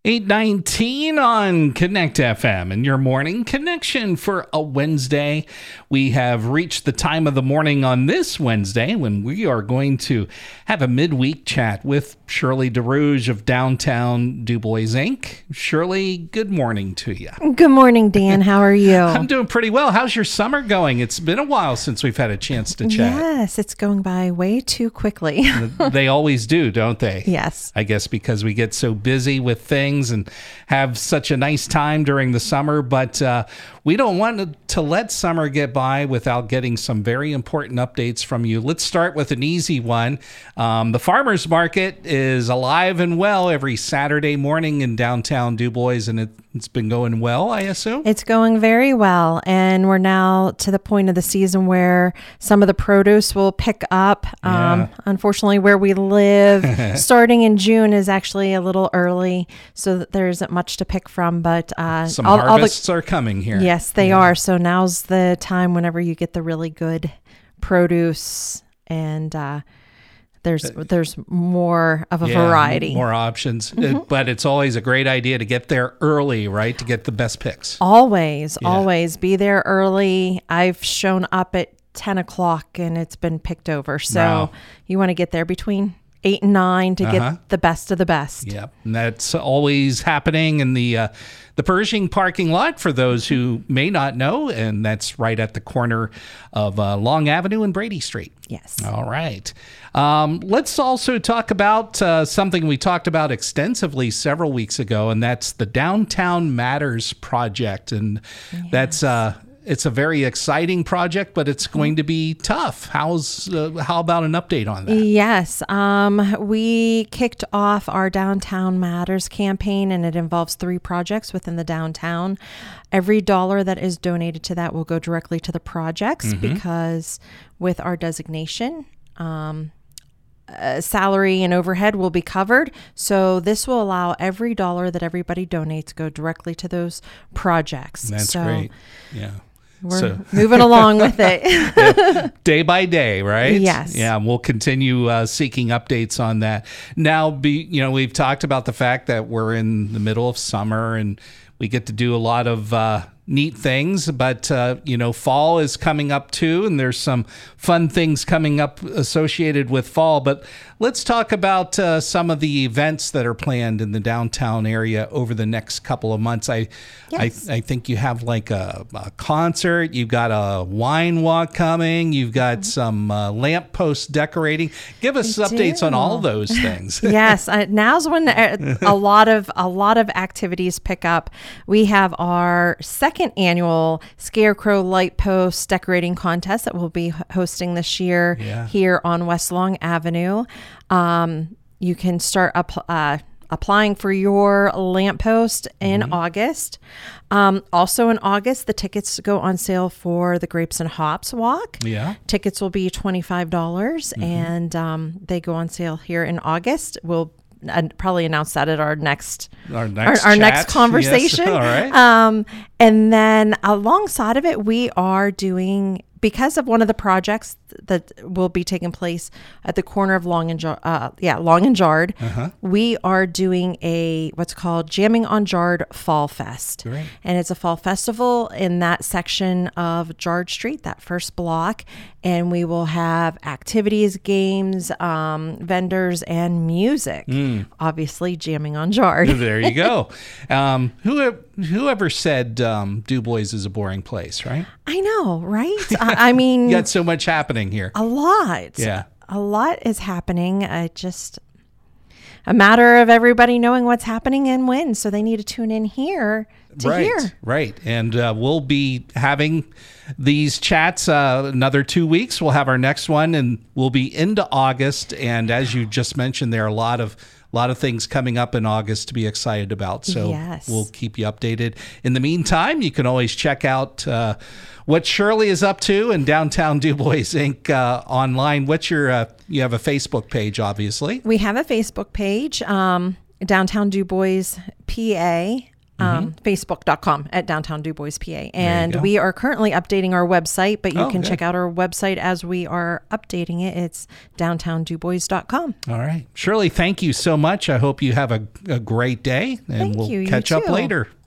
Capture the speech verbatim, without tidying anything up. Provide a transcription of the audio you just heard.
eight nineteen on Connect F M and your morning connection for a Wednesday. We have reached the time of the morning on this Wednesday when we are going to have a midweek chat with Shirley DeRouge of Downtown DuBois Incorporated. Shirley, good morning to you. Good morning, Dan. How are you? I'm doing pretty well. How's your summer going? It's been a while since we've had a chance to chat. Yes, it's going by way too quickly. They always do, don't they? Yes. I guess because we get so busy with things and have such a nice time during the summer, but uh, we don't want to, to let summer get by without getting some very important updates from you. Let's start with an easy one. Um, the farmers market is alive and well every Saturday morning in downtown DuBois, and it, it's been going well, I assume? It's going very well, and we're now to the point of the season where some of the produce will pick up. Um, Yeah. Unfortunately, where we live, starting in June is actually a little early, so that there isn't much to pick from, but uh, Some all, all the- harvests are coming here. Yes, they Yeah. are. So now's the time whenever you get the really good produce, and uh, there's there's more of a Yeah, variety. more options. Uh, but it's always a great idea to get there early, right, to get the best picks. Always, Yeah. always be there early. I've shown up at ten o'clock and it's been picked over. So Wow. you want to get there between eight and nine to Uh-huh. get the best of the best. Yep, and that's always happening in the uh, the Pershing parking lot for those who may not know, and that's right at the corner of uh, Long Avenue and Brady Street. Yes. All right. Um, let's also talk about uh, something we talked about extensively several weeks ago, and that's the Downtown Matters project, and that's uh, it's a very exciting project, but it's going to be tough. How's uh, how about an update on that? Yes. Um, we kicked off our Downtown Matters campaign, and it involves three projects within the downtown. Every dollar that is donated to that will go directly to the projects because with our designation, um, uh, salary and overhead will be covered. So this will allow every dollar that everybody donates go directly to those projects. That's so great. Yeah. We're So- moving along with it. Day by day, right? Yes. Yeah, we'll continue uh, seeking updates on that. Now, be you know, we've talked about the fact that we're in the middle of summer and we get to do a lot of uh, neat things, but uh, you know, fall is coming up too, and there's some fun things coming up associated with fall. But let's talk about uh, some of the events that are planned in the downtown area over the next couple of months. I, Yes. I, I think you have like a, a concert, you've got a wine walk coming, you've got some uh, lamppost decorating. Give us We updates on do. all those things. Yes, uh, now's when uh, a lot of a lot of activities pick up. We have our second annual Scarecrow Light Post decorating contest that we'll be h- hosting this year Yeah. here on West Long Avenue. Um, you can start up. Uh, applying for your lamppost in Mm-hmm. August. Um, also in August, the tickets go on sale for the Grapes and Hops Walk. Yeah. Tickets will be twenty-five dollars, Mm-hmm. and um, they go on sale here in August. We'll uh, probably announce that at our next Our next our, our chat. next conversation. Yes. All right. Um, and then alongside of it, we are doing, because of one of the projects that will be taking place at the corner of Long and Jar- uh, yeah, Long and Jard, Uh-huh. we are doing a what's called Jamming on Jard Fall Fest. Great. And it's a fall festival in that section of Jard Street, that first block. And we will have activities, games, um, vendors, and music. Obviously, jamming on Jard. There you go. Um, who, whoever said um, DuBois is a boring place, right? I know, right? I, I mean, You got so much happening here. a lot. Yeah. A lot is happening. Uh, just a matter of everybody knowing what's happening and when. So they need to tune in here to right, hear. Right. And uh, we'll be having these chats uh, another two weeks. We'll have our next one, and we'll be into August. And as you just mentioned, there are a lot of a lot of things coming up in August to be excited about. So Yes. we'll keep you updated. In the meantime, you can always check out uh, what Shirley is up to in Downtown DuBois Incorporated uh, online. What's your, uh, you have a Facebook page, obviously. We have a Facebook page, um, Downtown DuBois P A. Um, mm-hmm. Facebook dot com at Downtown DuBois, P A. And go. we are currently updating our website, but you Oh, can good. check out our website as we are updating it. It's downtown du bois dot com. All right. Shirley, thank you so much. I hope you have a, a great day, and Thank we'll you. You catch up too. later.